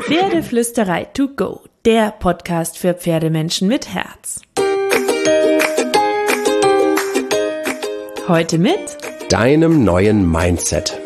Pferdeflüsterei to go, der Podcast für Pferdemenschen mit Herz. Heute mit deinem neuen Mindset.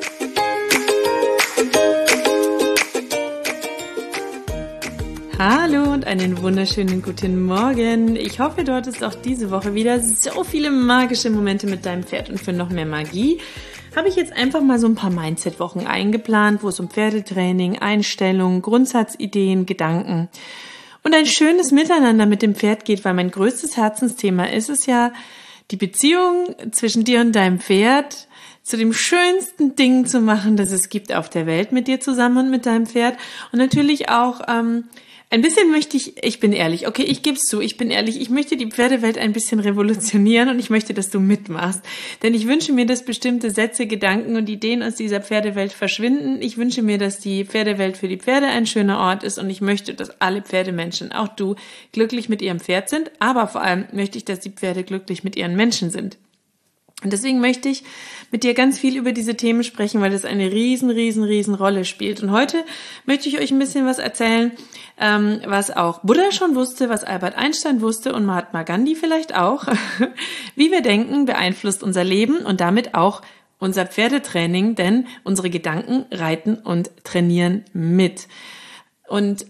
Hallo und einen wunderschönen guten Morgen. Ich hoffe, du hattest auch diese Woche wieder so viele magische Momente mit deinem Pferd. Und für noch mehr Magie habe ich jetzt einfach mal so ein paar Mindset-Wochen eingeplant, wo es um Pferdetraining, Einstellung, Grundsatzideen, Gedanken und ein schönes Miteinander mit dem Pferd geht, weil mein größtes Herzensthema ist es ja, die Beziehung zwischen dir und deinem Pferd zu dem schönsten Ding zu machen, das es gibt auf der Welt mit dir zusammen und mit deinem Pferd. Und natürlich auch ein bisschen möchte ich bin ehrlich, okay, ich gebe es zu, ich bin ehrlich, ich möchte die Pferdewelt ein bisschen revolutionieren und ich möchte, dass du mitmachst. Denn ich wünsche mir, dass bestimmte Sätze, Gedanken und Ideen aus dieser Pferdewelt verschwinden. Ich wünsche mir, dass die Pferdewelt für die Pferde ein schöner Ort ist und ich möchte, dass alle Pferdemenschen, auch du, glücklich mit ihrem Pferd sind. Aber vor allem möchte ich, dass die Pferde glücklich mit ihren Menschen sind. Und deswegen möchte ich mit dir ganz viel über diese Themen sprechen, weil das eine riesen Rolle spielt. Und heute möchte ich euch ein bisschen was erzählen, was auch Buddha schon wusste, was Albert Einstein wusste und Mahatma Gandhi vielleicht auch. Wie wir denken, beeinflusst unser Leben und damit auch unser Pferdetraining, denn unsere Gedanken reiten und trainieren mit. Und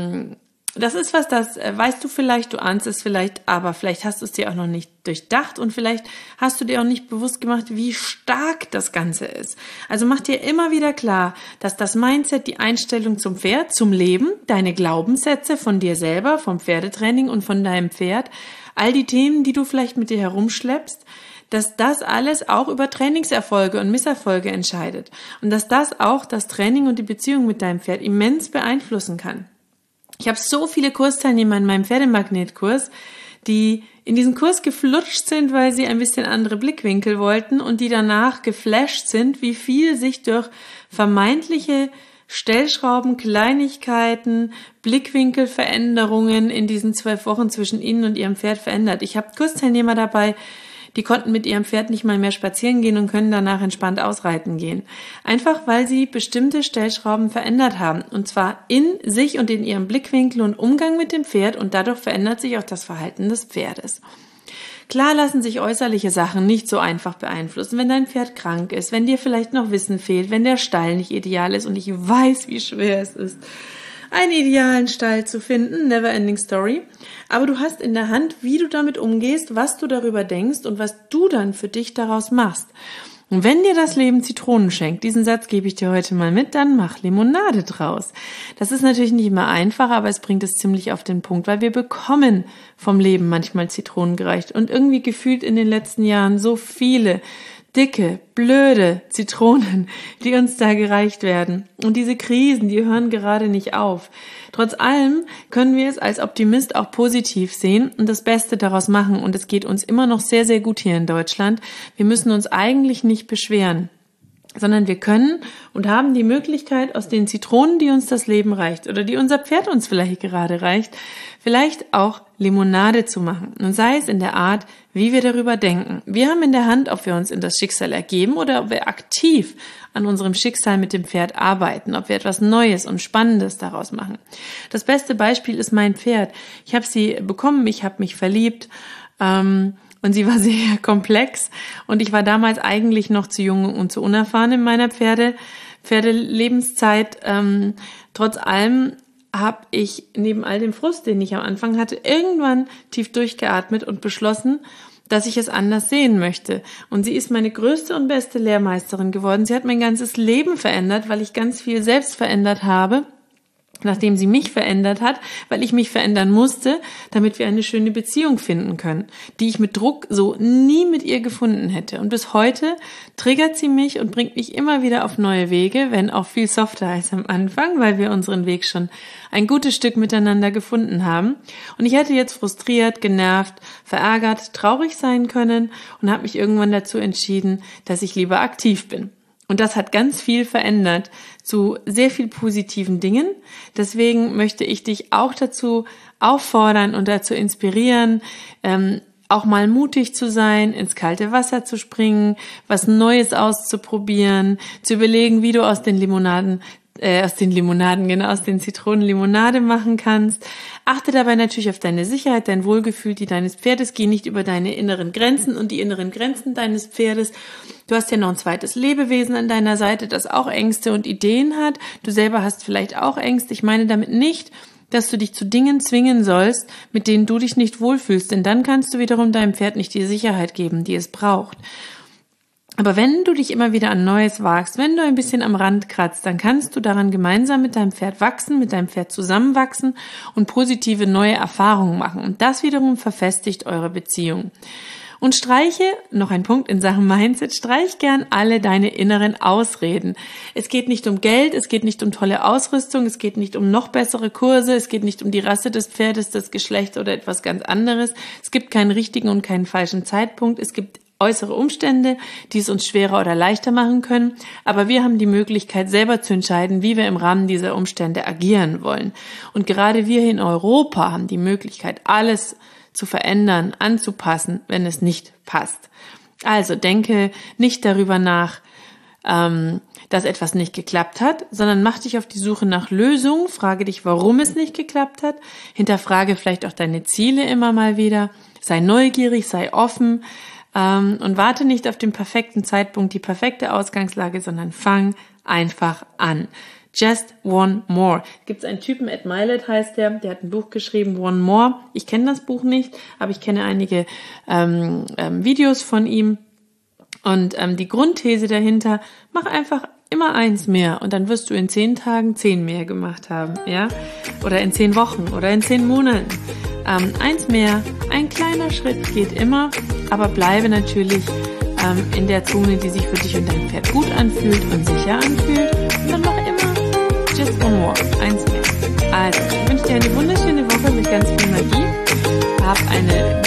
das ist was, das weißt du vielleicht, du ahnst es vielleicht, aber vielleicht hast du es dir auch noch nicht durchdacht und vielleicht hast du dir auch nicht bewusst gemacht, wie stark das Ganze ist. Also mach dir immer wieder klar, dass das Mindset, die Einstellung zum Pferd, zum Leben, deine Glaubenssätze von dir selber, vom Pferdetraining und von deinem Pferd, all die Themen, die du vielleicht mit dir herumschleppst, dass das alles auch über Trainingserfolge und Misserfolge entscheidet und dass das auch das Training und die Beziehung mit deinem Pferd immens beeinflussen kann. Ich habe so viele Kursteilnehmer in meinem Pferdemagnetkurs, die in diesen Kurs geflutscht sind, weil sie ein bisschen andere Blickwinkel wollten und die danach geflasht sind, wie viel sich durch vermeintliche Stellschrauben, Kleinigkeiten, Blickwinkelveränderungen in diesen 12 Wochen zwischen ihnen und ihrem Pferd verändert. Ich habe Kursteilnehmer dabei, die konnten mit ihrem Pferd nicht mal mehr spazieren gehen und können danach entspannt ausreiten gehen. Einfach, weil sie bestimmte Stellschrauben verändert haben. Und zwar in sich und in ihrem Blickwinkel und Umgang mit dem Pferd und dadurch verändert sich auch das Verhalten des Pferdes. Klar lassen sich äußerliche Sachen nicht so einfach beeinflussen, wenn dein Pferd krank ist, wenn dir vielleicht noch Wissen fehlt, wenn der Stall nicht ideal ist und ich weiß, wie schwer es ist, einen idealen Stall zu finden, never ending story. Aber du hast in der Hand, wie du damit umgehst, was du darüber denkst und was du dann für dich daraus machst. Und wenn dir das Leben Zitronen schenkt, diesen Satz gebe ich dir heute mal mit, dann mach Limonade draus. Das ist natürlich nicht immer einfach, aber es bringt es ziemlich auf den Punkt, weil wir bekommen vom Leben manchmal Zitronen gereicht und irgendwie gefühlt in den letzten Jahren so viele dicke, blöde Zitronen, die uns da gereicht werden. Und diese Krisen, die hören gerade nicht auf. Trotz allem können wir es als Optimist auch positiv sehen und das Beste daraus machen. Und es geht uns immer noch sehr gut hier in Deutschland. Wir müssen uns eigentlich nicht beschweren, sondern wir können und haben die Möglichkeit, aus den Zitronen, die uns das Leben reicht oder die unser Pferd uns vielleicht gerade reicht, vielleicht auch Limonade zu machen. Und sei es in der Art, wie wir darüber denken. Wir haben in der Hand, ob wir uns in das Schicksal ergeben oder ob wir aktiv an unserem Schicksal mit dem Pferd arbeiten, ob wir etwas Neues und Spannendes daraus machen. Das beste Beispiel ist mein Pferd. Ich habe sie bekommen, ich habe mich verliebt, und sie war sehr komplex und ich war damals eigentlich noch zu jung und zu unerfahren in meiner Pferdelebenszeit. Trotz allem habe ich neben all dem Frust, den ich am Anfang hatte, irgendwann tief durchgeatmet und beschlossen, dass ich es anders sehen möchte. Und sie ist meine größte und beste Lehrmeisterin geworden. Sie hat mein ganzes Leben verändert, weil ich ganz viel selbst verändert habe, nachdem sie mich verändert hat, weil ich mich verändern musste, damit wir eine schöne Beziehung finden können, die ich mit Druck so nie mit ihr gefunden hätte. Und bis heute triggert sie mich und bringt mich immer wieder auf neue Wege, wenn auch viel softer als am Anfang, weil wir unseren Weg schon ein gutes Stück miteinander gefunden haben. Und ich hätte jetzt frustriert, genervt, verärgert, traurig sein können und habe mich irgendwann dazu entschieden, dass ich lieber aktiv bin. Und das hat ganz viel verändert zu sehr viel positiven Dingen. Deswegen möchte ich dich auch dazu auffordern und dazu inspirieren, auch mal mutig zu sein, ins kalte Wasser zu springen, was Neues auszuprobieren, zu überlegen, wie du aus den Limonaden aus den Limonaden, genau, aus den Zitronen Limonade machen kannst. Achte dabei natürlich auf deine Sicherheit, dein Wohlgefühl, die deines Pferdes. Geh nicht über deine inneren Grenzen und die inneren Grenzen deines Pferdes. Du hast ja noch ein zweites Lebewesen an deiner Seite, das auch Ängste und Ideen hat. Du selber hast vielleicht auch Ängste. Ich meine damit nicht, dass du dich zu Dingen zwingen sollst, mit denen du dich nicht wohlfühlst, denn dann kannst du wiederum deinem Pferd nicht die Sicherheit geben, die es braucht. Aber wenn du dich immer wieder an Neues wagst, wenn du ein bisschen am Rand kratzt, dann kannst du daran gemeinsam mit deinem Pferd wachsen, mit deinem Pferd zusammenwachsen und positive neue Erfahrungen machen. Und das wiederum verfestigt eure Beziehung. Und streiche, noch ein Punkt in Sachen Mindset, streich gern alle deine inneren Ausreden. Es geht nicht um Geld, es geht nicht um tolle Ausrüstung, es geht nicht um noch bessere Kurse, es geht nicht um die Rasse des Pferdes, das Geschlecht oder etwas ganz anderes. Es gibt keinen richtigen und keinen falschen Zeitpunkt. Es gibt äußere Umstände, die es uns schwerer oder leichter machen können, aber wir haben die Möglichkeit, selber zu entscheiden, wie wir im Rahmen dieser Umstände agieren wollen. Und gerade wir hier in Europa haben die Möglichkeit, alles zu verändern, anzupassen, wenn es nicht passt. Also denke nicht darüber nach, dass etwas nicht geklappt hat, sondern mach dich auf die Suche nach Lösungen, frage dich, warum es nicht geklappt hat, hinterfrage vielleicht auch deine Ziele immer mal wieder, sei neugierig, sei offen, und warte nicht auf den perfekten Zeitpunkt, die perfekte Ausgangslage, sondern fang einfach an. Just one more. Gibt es einen Typen, Ed Mylett heißt der hat ein Buch geschrieben, One More. Ich kenne das Buch nicht, aber ich kenne einige Videos von ihm. Und die Grundthese dahinter, mach einfach immer 1 mehr und dann wirst du in 10 Tagen 10 mehr gemacht haben, ja? Oder in 10 Wochen oder in 10 Monaten. 1 mehr, ein kleiner Schritt geht immer, aber bleibe natürlich in der Zone, die sich für dich und dein Pferd gut anfühlt und sicher anfühlt. Und dann mach immer just one more, 1 mehr. Also, ich wünsche dir eine wunderschöne Woche mit ganz viel Magie. Hab eine